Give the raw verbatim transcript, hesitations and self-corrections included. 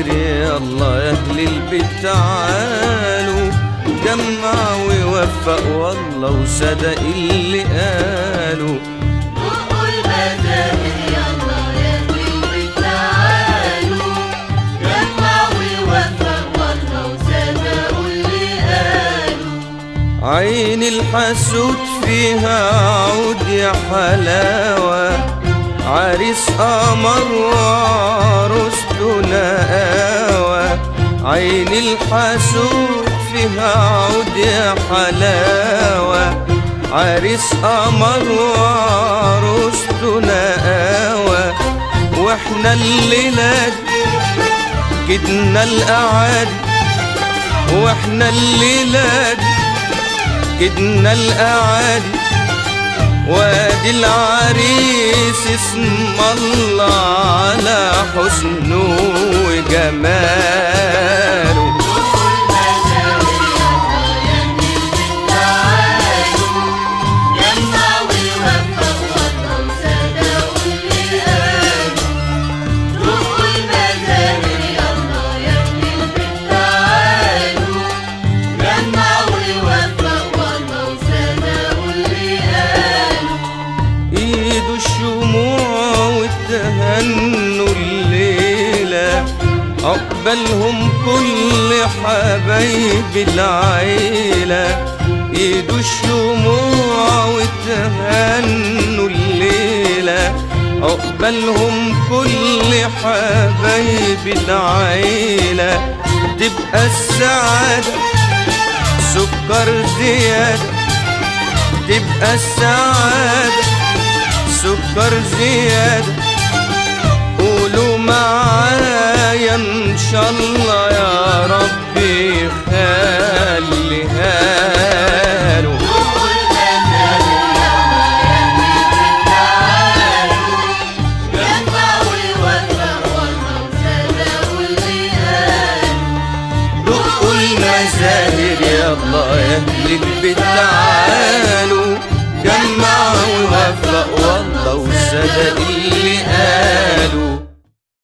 يلا يا أهل البيت تعالوا، جمع ووفق والله وصدق اللي قالوا. دقوا المزامير يلا يا أهل البيت تعالوا، جمع ووفق والله وصدقوا اللي قالوا. عين الحسود فيها عود يا حلاوة، عريس قمر وعروسته نقاوة. عين الحسود فيها عود يا حلاوة، عريس قمر وعروسته نقاوة. واحنا الليلة كدنا الأعادي، واحنا الليلة كدنا الأعادي. وادي العريس اسم الله على حسنه وجماله. هنوا الليلة عقبالهم كل حبايب العيلة. ايدوا الشموع وتهنوا الليلة عقبالهم كل حبايب العيلة. تبقى السعادة سكر زيادة، تبقى السعادة سكر زيادة. قولوا معايا إن شاء الله يا ربي خليها له. دقوا المزامير يلا يا أهل البيت تعالوا، جمعوا ووفقوا والله وصدقوا اللي قالوا. دقوا المزامير يلا يا أهل البيت تعالوا.